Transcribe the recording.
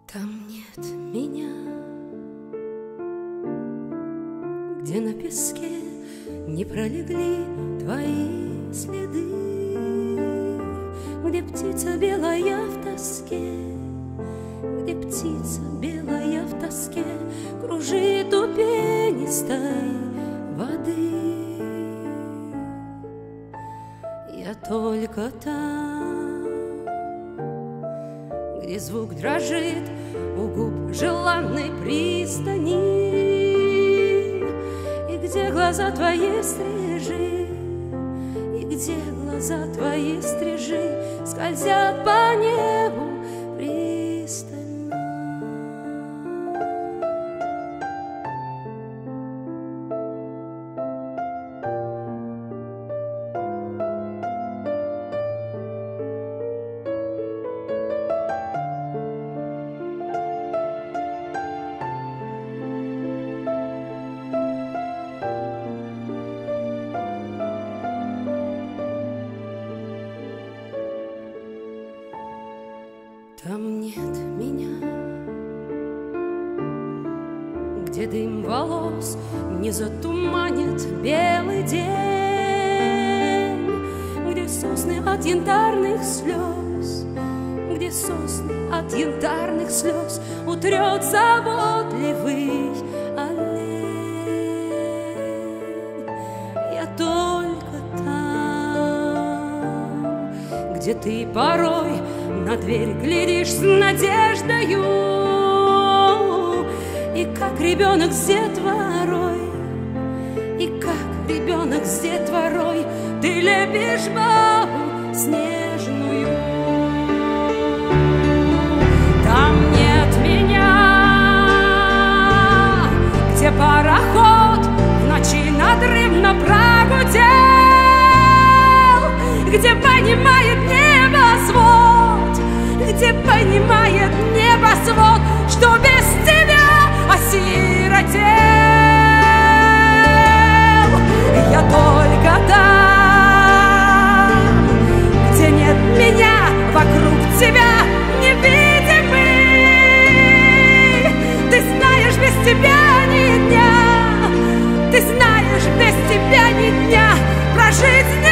Там нет меня, где на песке не пролегли твои следы, где птица белая в тоске, где птица белая в тоске кружит у пенистой воды. Я только там, где звук дрожит у губ желанной пристани, и где глаза твои стрижи, и где глаза твои стрижи скользят по небу пристально. Там нет меня, где дым волос не затуманит белый день, где сосны от янтарных слез, где сосны от янтарных слез утрет заботливый олень. Я только там, где ты порой на дверь глядишь с надеждою, и как ребенок с детворой, и как ребенок с детворой ты лепишь бабу снежную. Там нет меня, где пароход в ночи надрывно прогудел, где понимает небосвод, где понимает небосвод, что без тебя осиротел. Я только там, где нет меня, вокруг тебя невидимый. Ты знаешь, без тебя ни дня, ты знаешь, без тебя ни дня прожить не